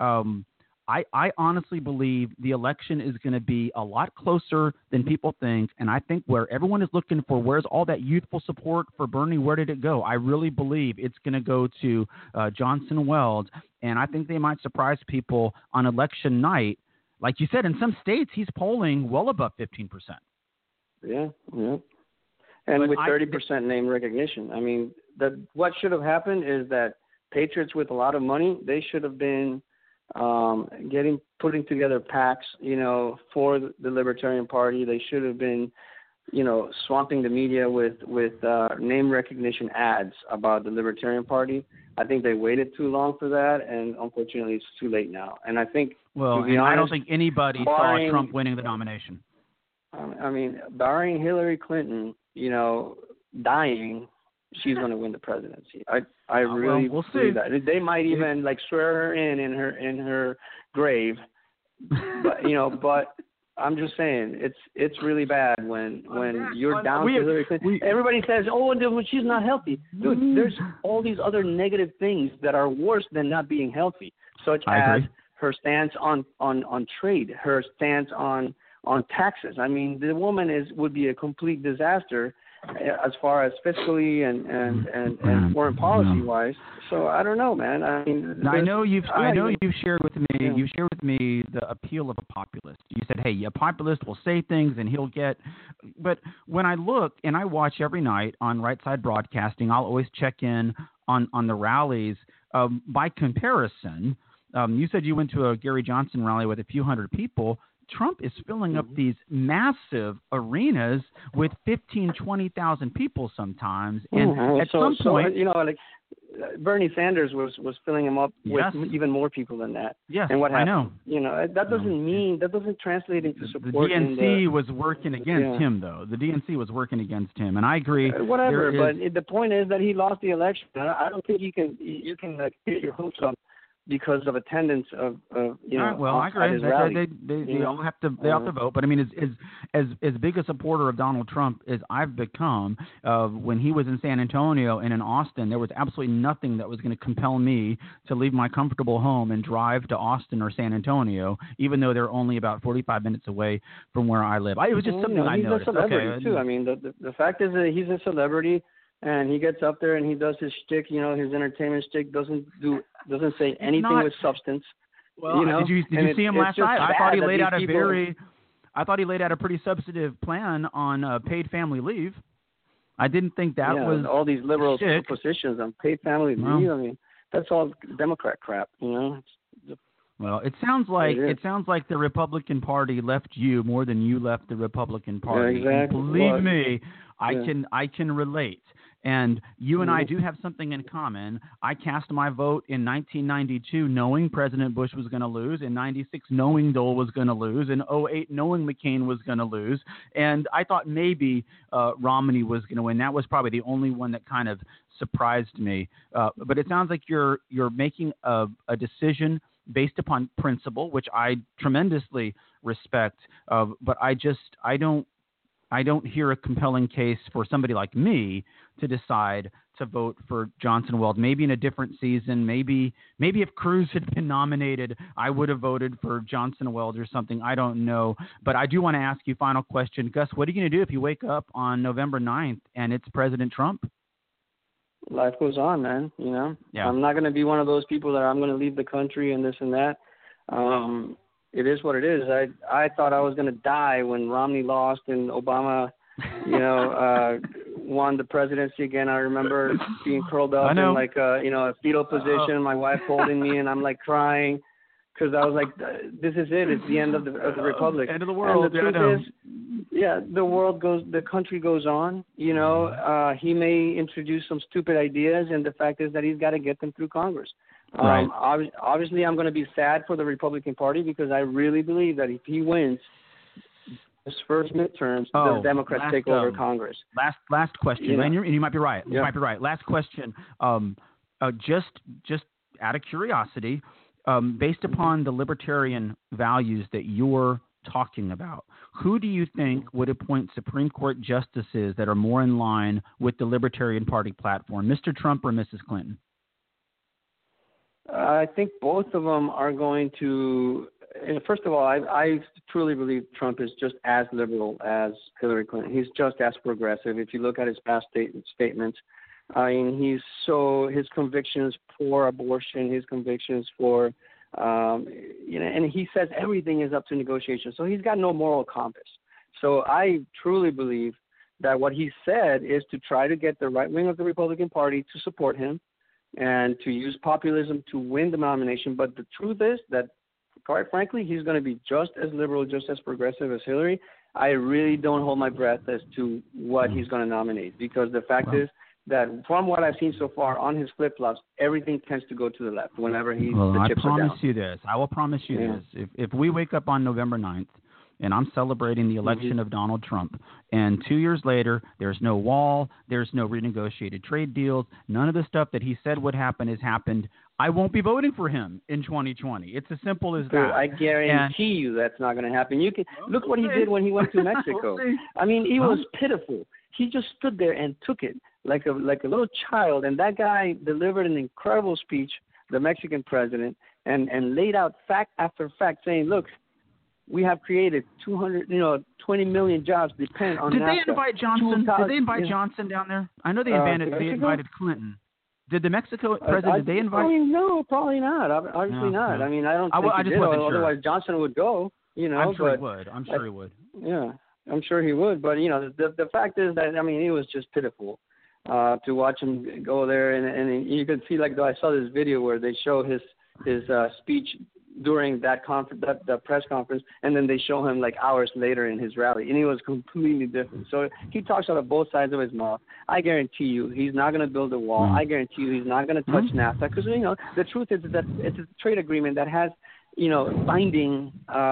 I honestly believe the election is going to be a lot closer than people think, and I think where everyone is looking for where's all that youthful support for Bernie, where did it go? I really believe it's going to go to Johnson Weld, and I think they might surprise people on election night. Like you said, in some states, he's polling well above 15%. Yeah. And with 30% name recognition. I mean, what should have happened is that patriots with a lot of money, they should have been putting together PACs, for the Libertarian Party. They should have been, swamping the media with name recognition ads about the Libertarian Party. I think they waited too long for that, and unfortunately, it's too late now. And I think, to be honest, I don't think anybody saw Trump winning the nomination. I mean, barring Hillary Clinton, dying, she's going to win the presidency. I really believe that. They might even swear her in her grave. But but I'm just saying it's really bad when you're down to Hillary Clinton. Everybody says, "Oh, she's not healthy." Dude, there's all these other negative things that are worse than not being healthy, such as her stance on trade, her stance on taxes. I mean, the woman would be a complete disaster as far as fiscally and foreign policy wise. So I don't know, man. I mean, I know you've shared with me. Yeah. You shared with me the appeal of a populist. You said, "Hey, a populist will say things and he'll get." But when I look and I watch every night on Right Side Broadcasting, I'll always check in on the rallies. By comparison, you said you went to a Gary Johnson rally with a few hundred people. Trump is filling up these massive arenas with 15,000, 20,000 people sometimes. And at some point, Bernie Sanders was filling him up with even more people than that. Yes, and what happened? I know. That doesn't translate into support. The DNC was working against him, though. The DNC was working against him, and I agree. Whatever, but the point is that he lost the election. I don't think you can get your hopes up because of attendance of well, I agree. They all have to vote. But I mean, as big a supporter of Donald Trump as I've become, when he was in San Antonio and in Austin, there was absolutely nothing that was going to compel me to leave my comfortable home and drive to Austin or San Antonio, even though they're only about 45 minutes away from where I live. It was just something I noticed. He's a celebrity too. I mean, the fact is that he's a celebrity. And he gets up there and he does his shtick, his entertainment shtick, doesn't say anything with substance. Well, did you see him last night? I thought he laid out he laid out a pretty substantive plan on paid family leave. I didn't think that was all these liberal positions on paid family leave. I mean, that's all Democrat crap, you know. Well, it sounds like the Republican Party left you more than you left the Republican Party. Yeah, exactly. And believe me, I can relate. And you and I do have something in common. I cast my vote in 1992 knowing President Bush was going to lose, in 96 knowing Dole was going to lose, in 08 knowing McCain was going to lose. And I thought maybe Romney was going to win. That was probably the only one that kind of surprised me. But it sounds like you're making a decision based upon principle, which I tremendously respect. But I don't hear a compelling case for somebody like me to decide to vote for Johnson Weld. Maybe in a different season, maybe if Cruz had been nominated, I would have voted for Johnson Weld or something. I don't know. But I do want to ask you, final question. Gus, what are you going to do if you wake up on November 9th and it's President Trump? Life goes on, man. You know, yeah. I'm not going to be one of those people that I'm going to leave the country and this and that. It is what it is. I thought I was going to die when Romney lost and Obama, won the presidency again. I remember being curled up in like a fetal position, my wife holding me, and I'm like crying because I was like, this is it. It's the end of the republic. End of the world. And the truth is, the country goes on. You know, he may introduce some stupid ideas, and the fact is that he's got to get them through Congress. Right. Obviously, I'm going to be sad for the Republican Party because I really believe that if he wins his first midterms, the Democrats take over Congress. Last question, you know? and you might be right. Yeah. You might be right. Last question. Just out of curiosity, based upon the libertarian values that you're talking about, who do you think would appoint Supreme Court justices that are more in line with the Libertarian Party platform, Mr. Trump or Mrs. Clinton? I think both of them are going to. First of all, I truly believe Trump is just as liberal as Hillary Clinton. He's just as progressive. If you look at his past statements, I mean, his convictions for abortion, his convictions for, and he says everything is up to negotiation. So he's got no moral compass. So I truly believe that what he said is to try to get the right wing of the Republican Party to support him and to use populism to win the nomination. But the truth is that, quite frankly, he's going to be just as liberal, just as progressive as Hillary. I really don't hold my breath as to what he's going to nominate, because the fact is that from what I've seen so far on his flip-flops, everything tends to go to the left whenever the chips are down. I will promise you this. If we wake up on November 9th and I'm celebrating the election of Donald Trump, and 2 years later, there's no wall, there's no renegotiated trade deals, none of the stuff that he said would happen has happened, I won't be voting for him in 2020. It's as simple as that. I guarantee you that's not going to happen. You can look what he did when he went to Mexico. I mean, he was pitiful. He just stood there and took it like a little child, and that guy delivered an incredible speech, the Mexican president, and laid out fact after fact saying, look, we have created 20 million jobs depend on NAFTA. Did they invite Johnson? Did they invite Johnson down there? I know they invited Clinton. Did the Mexico president? Did they invite? No, probably not. Obviously not. I mean, I don't think he did. Otherwise, Johnson would go. I'm sure he would. I'm sure he would. Yeah, I'm sure he would. But the fact is that it was just pitiful to watch him go there, and you could see I saw this video where they show his speech during that the press conference, and then they show him hours later in his rally, and he was completely different. So he talks out of both sides of his mouth. I guarantee you he's not going to build a wall. I guarantee you he's not going to touch NAFTA, because the truth is that it's a trade agreement that has binding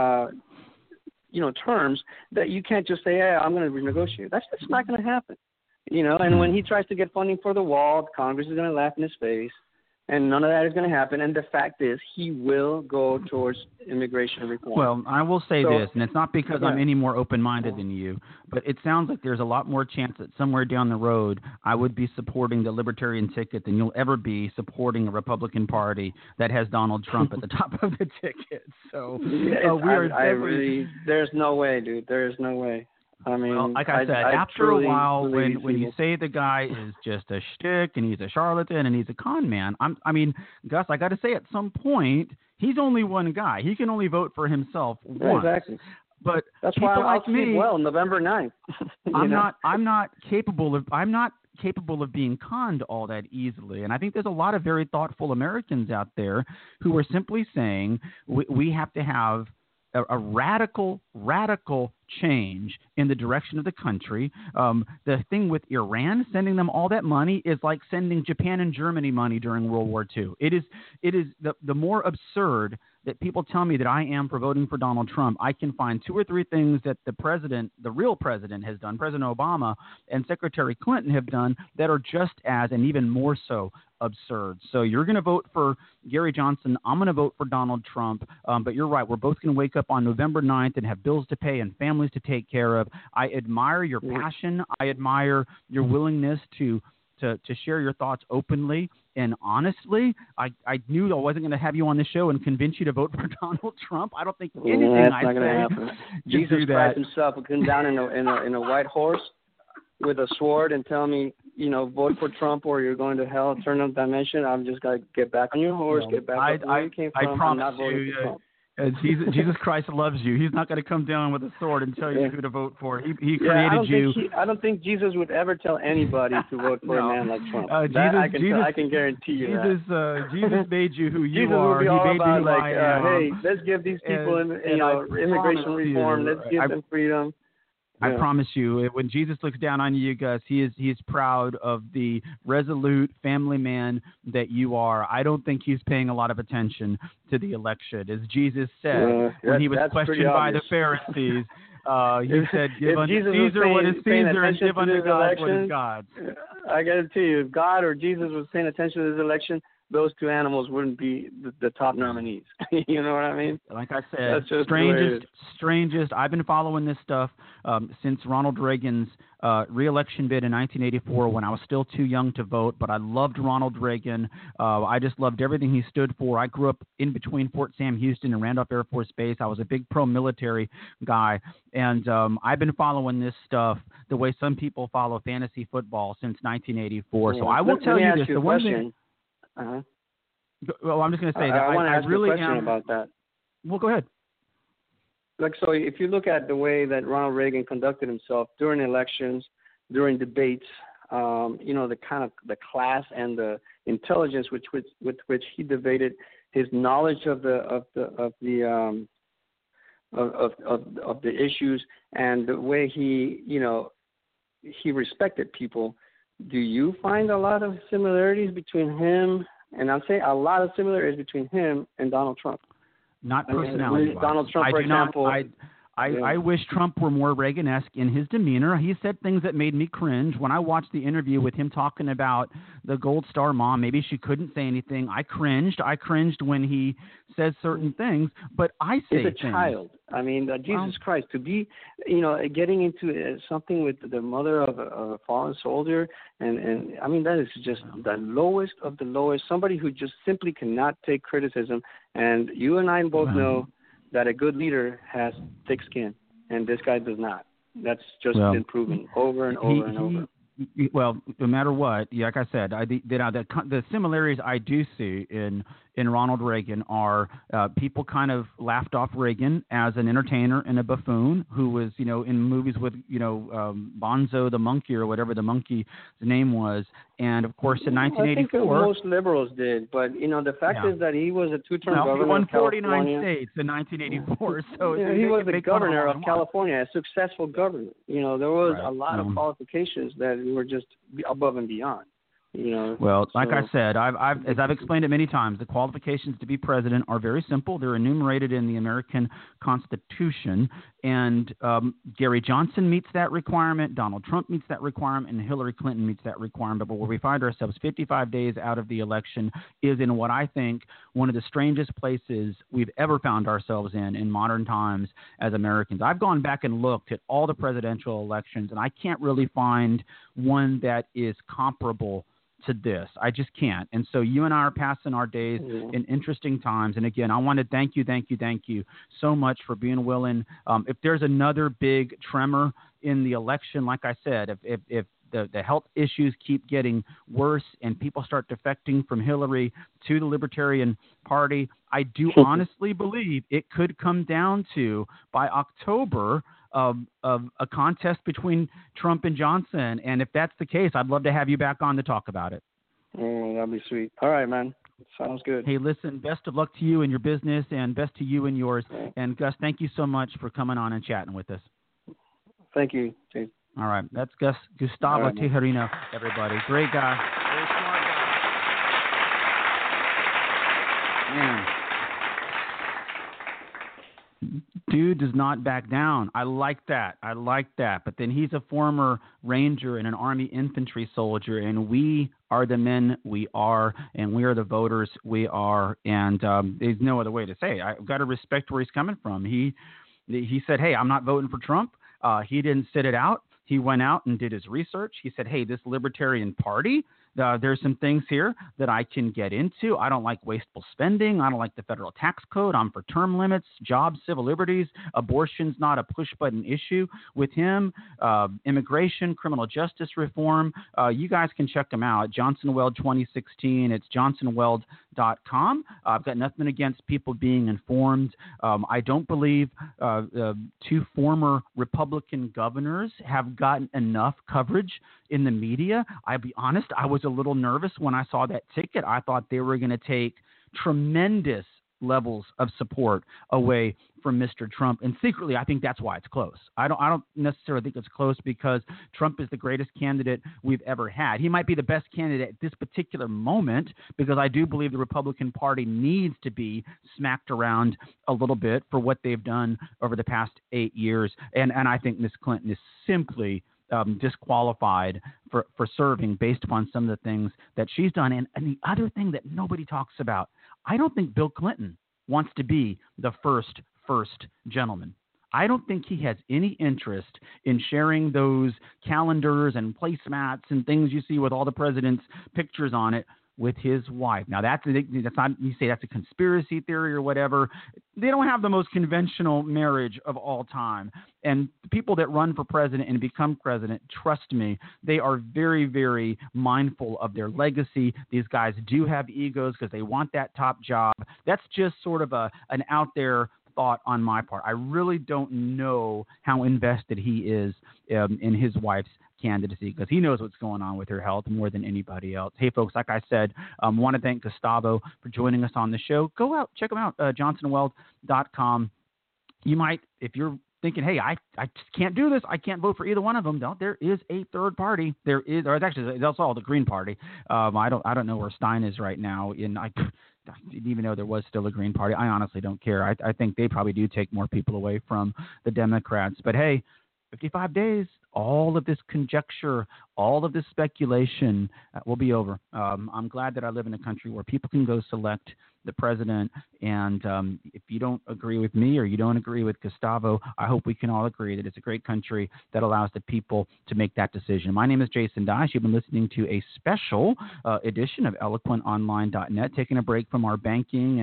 terms that you can't just say, I'm going to renegotiate. That's just not going to happen. And when he tries to get funding for the wall, Congress is going to laugh in his face. And none of that is going to happen. And the fact is, he will go towards immigration reform. Well, I will say this, and it's not because I'm any more open-minded than you, but it sounds like there's a lot more chance that somewhere down the road I would be supporting the libertarian ticket than you'll ever be supporting a Republican Party that has Donald Trump at the top of the ticket. So there's no way, dude. There is no way. I mean, like I said, after a while, when you say the guy is just a shtick and he's a charlatan and he's a con man, Gus, I got to say, at some point, he's only one guy. He can only vote for himself once. Exactly. But that's why I'll sleep well November 9th. I'm not capable of being conned all that easily. And I think there's a lot of very thoughtful Americans out there who are simply saying we have to have a radical change in the direction of the country. The thing with Iran, sending them all that money is like sending Japan and Germany money during World War II. It is the more absurd that people tell me that I am for voting for Donald Trump. I can find 2 or 3 things that the real president has done, President Obama and Secretary Clinton have done, that are just as and even more so absurd. So you're going to vote for Gary Johnson. I'm going to vote for Donald Trump. But you're right. We're both going to wake up on November 9th and have bills to pay and families to take care of. I admire your passion. I admire your willingness to share your thoughts openly and honestly. I knew I wasn't going to have you on the show and convince you to vote for Donald Trump. I don't think anything I say happen. Jesus Christ himself would come down in a white horse with a sword and tell me, vote for Trump or you're going to hell, eternal damnation. I'm just going to get back on your horse, get back up where you came from. I promise I'm not voting for Trump. Jesus Christ loves you. He's not going to come down with a sword and tell you who to vote for. He created you. I don't think Jesus would ever tell anybody to vote for a man like Trump. I can guarantee you that. Jesus made you who you Jesus are. Would be all he made about you like, hey, let's give these people immigration reform. Let's give them freedom. I promise you, when Jesus looks down on you guys, he is proud of the resolute family man that you are. I don't think he's paying a lot of attention to the election. As Jesus said when he was questioned by the Pharisees, he said, give unto Caesar what is Caesar and give unto God what is God's. I got to tell you, if God or Jesus was paying attention to this election, those 2 animals wouldn't be the top nominees. You know what I mean? Like I said, strangest. I've been following this stuff since Ronald Reagan's re-election bid in 1984 when I was still too young to vote, but I loved Ronald Reagan. I just loved everything he stood for. I grew up in between Fort Sam Houston and Randolph Air Force Base. I was a big pro-military guy, and I've been following this stuff the way some people follow fantasy football since 1984. So I will tell you this. The one thing. Well, I'm just going to say that I want to ask really you a question about that. Well, go ahead. So if you look at the way that Ronald Reagan conducted himself during elections, during debates, the class and the intelligence with which he debated, his knowledge of the issues, and the way he respected people. Do you find a lot of similarities between him, and I'll say a lot of similarities between him and Donald Trump? Not personality-wise. Donald Trump, for example. I wish Trump were more Reagan-esque in his demeanor. He said things that made me cringe. When I watched the interview with him talking about the Gold Star mom, maybe she couldn't say anything. I cringed. When he says certain things, but I say things. It's a child. I mean, Jesus Christ, to be, getting into something with the mother of a fallen soldier, and I mean, that is just the lowest of the lowest. Somebody who just simply cannot take criticism. And you and I both know that a good leader has thick skin, and this guy does not. That's just been proven over and over and over. Well, no matter what, like I said, the similarities I do see in Ronald Reagan are people kind of laughed off Reagan as an entertainer and a buffoon who was, in movies with, Bonzo the monkey or whatever the monkey's name was. And, of course, in 1984. I think most liberals did. But, the fact is that he was a 2-term governor he won of 49 California. States in 1984. So he was the governor of California, a successful governor. There was a lot of qualifications that were just above and beyond. Well, like I said, as I've explained it many times, the qualifications to be president are very simple. They're enumerated in the American Constitution, and Gary Johnson meets that requirement, Donald Trump meets that requirement, and Hillary Clinton meets that requirement. But where we find ourselves 55 days out of the election is in what I think one of the strangest places we've ever found ourselves in modern times as Americans. I've gone back and looked at all the presidential elections, and I can't really find one that is comparable to this. I just can't. And so you and I are passing our days in interesting times. And again, I want to thank you so much for being willing. If there's another big tremor in the election, like I said, if the health issues keep getting worse and people start defecting from Hillary to the Libertarian Party, I do honestly believe it could come down to, by October, a contest between Trump and Johnson. And if that's the case, I'd love to have you back on to talk about it. That'd be sweet. All right, man. Sounds good. Hey, listen, best of luck to you and your business, and best to you and yours. And Gus, thank you so much for coming on and chatting with us. Thank you, Jason. All right, that's Gustavo Tejerino, everybody. Great guy. Very smart guy. Man. Dude does not back down. I like that. But then he's a former Ranger and an Army infantry soldier, and we are the men we are, and we are the voters we are, and there's no other way to say it. I've got to respect where he's coming from. He said, hey, I'm not voting for Trump. He didn't sit it out. He went out and did his research. He said, hey, this Libertarian Party, there's some things here that I can get into. I don't like wasteful spending. I don't like the federal tax code. I'm for term limits, jobs, civil liberties. Abortion's not a push-button issue with him. Immigration, criminal justice reform. You guys can check him out. Johnson Weld 2016. It's johnsonweld.com. I've got nothing against people being informed. I don't believe two former Republican governors have gotten enough coverage in the media. I'll be honest, I was a little nervous when I saw that ticket. I thought they were going to take tremendous levels of support away from Mr. Trump. And secretly, I think that's why it's close. I don't necessarily think it's close because Trump is the greatest candidate we've ever had. He might be the best candidate at this particular moment because I do believe the Republican Party needs to be smacked around a little bit for what they've done over the past 8 years. And I think Ms. Clinton is simply disqualified for serving based upon some of the things that she's done. And the other thing that nobody talks about, I don't think Bill Clinton wants to be the first gentleman. I don't think he has any interest in sharing those calendars and placemats and things you see with all the president's pictures on it with his wife. Now that's not, you say that's a conspiracy theory or whatever. They don't have the most conventional marriage of all time. And the people that run for president and become president, trust me, they are very, very mindful of their legacy. These guys do have egos because they want that top job. That's just sort of an out there thought on my part. I really don't know how invested he is in his wife's candidacy because he knows what's going on with her health more than anybody else. Hey, folks, like I said, want to thank Gustavo for joining us on the show. Go out, check him out, johnsonweld.com. You might, if you're thinking, hey, I just can't do this. I can't vote for either one of them. No, there is a third party. There is, or it's actually, that's all the Green Party. I don't know where Stein is right now. I didn't even know there was still a Green Party. I honestly don't care. I think they probably do take more people away from the Democrats. But hey, 55 days, all of this conjecture, all of this speculation will be over. I'm glad that I live in a country where people can go select the president. And if you don't agree with me or you don't agree with Gustavo, I hope we can all agree that it's a great country that allows the people to make that decision. My name is Jason Dyche. You've been listening to a special edition of EloquentOnline.net, taking a break from our banking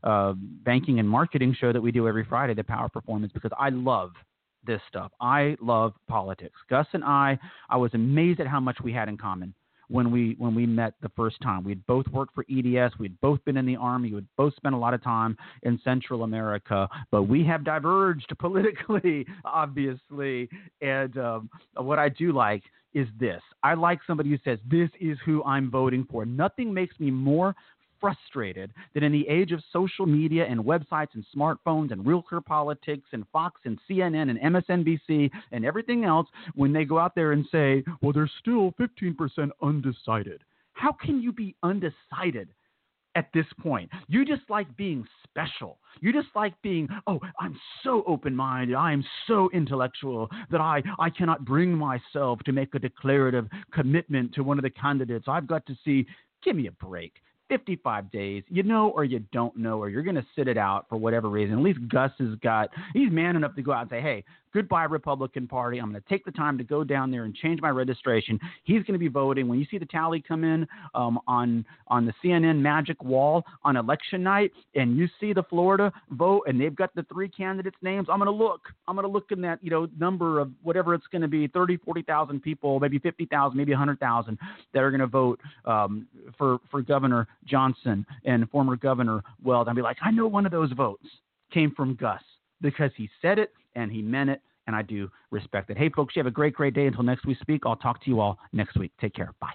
and marketing show that we do every Friday, The Power Performance, because I love this stuff. I love politics. Gus and I was amazed at how much we had in common when we met the first time. We'd both worked for EDS. We'd both been in the Army. We'd both spent a lot of time in Central America, but we have diverged politically, obviously. And what I do like is this. I like somebody who says, this is who I'm voting for. Nothing makes me more frustrated that in the age of social media and websites and smartphones and Real Clear Politics and Fox and CNN and MSNBC and everything else, when they go out there and say, well, there's still 15% undecided. How can you be undecided at this point? You just like being special. You just like being, oh, I'm so open-minded. I am so intellectual that I cannot bring myself to make a declarative commitment to one of the candidates. I've got to see, give me a break. 55 days, you know, or you don't know, or you're going to sit it out for whatever reason. At least Gus he's man enough to go out and say, hey, goodbye, Republican Party. I'm going to take the time to go down there and change my registration. He's going to be voting. When you see the tally come in on the CNN magic wall on election night, and you see the Florida vote, and they've got the three candidates' names, I'm going to look in that, number of whatever it's going to be, 30, 40,000 people, maybe 50,000, maybe 100,000 that are going to vote for Governor Johnson and former Governor Weld. I'll be like, I know one of those votes came from Gus because he said it and he meant it, and I do respect it. Hey, folks, you have a great, great day. Until next we speak, I'll talk to you all next week. Take care. Bye.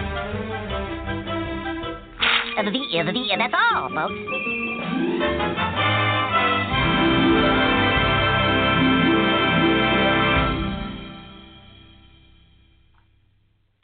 That's all, folks.